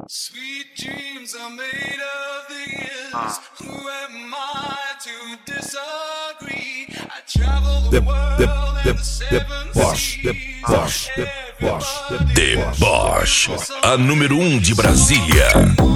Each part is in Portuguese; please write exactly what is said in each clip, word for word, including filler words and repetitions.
Sweet dreams are made of these. Who am I to disagree? I travel the world and the seven seas. Deboche, deboche, Deboche, a número um de Brasília.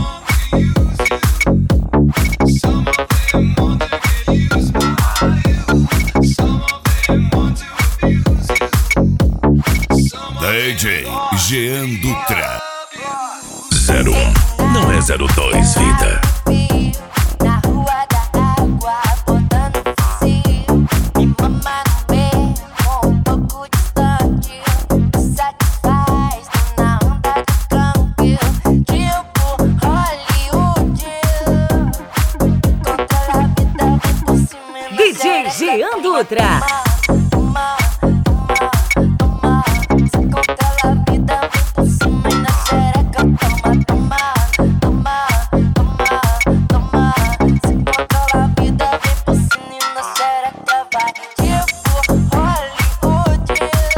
Some of them want to get used by you. Some of them want to abuse you. Some of D J Jean Dutra. zero um, não é zero dois, vida. Na rua da água, botando fuzil. Me mama no beco, um pouco distante. Me satisfaz, tô na onda do câmbio. Tipo Hollywood. Controla a vida, vem por cima e D J Jean Dutra. Toma, toma, toma. Se controla a vida, vem por cima e na xereca. Toma, toma, toma, toma, toma. Se controla a vida, vem por cima e na xereca. Vai tipo Hollywood.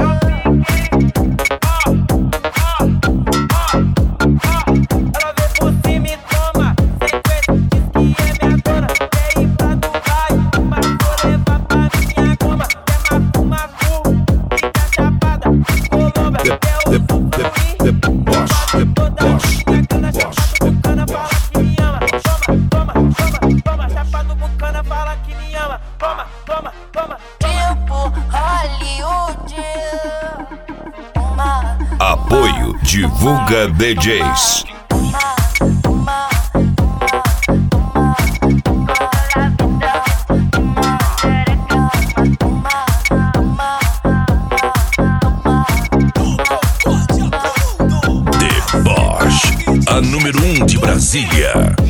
Ela vem por cima e toma. Sequência diz que é minha dona. Quer ir pra Dubai, mas vou levar pra minha cama. É macu-macu, fica chapada. Colômbia, quer o sufuí. deboche, deboche, Bucana fala que me ama. Toma, toma, toma, toma. Chapado Bucana fala que me ama. Toma, toma, toma. Tipo Hollywood. Toma, Apoio Divulga D Js. toma, toma, toma, toma. Controla a vida, vem por cima na xereca. Toma, toma, toma, toma. Deboche, a número um de Brasília.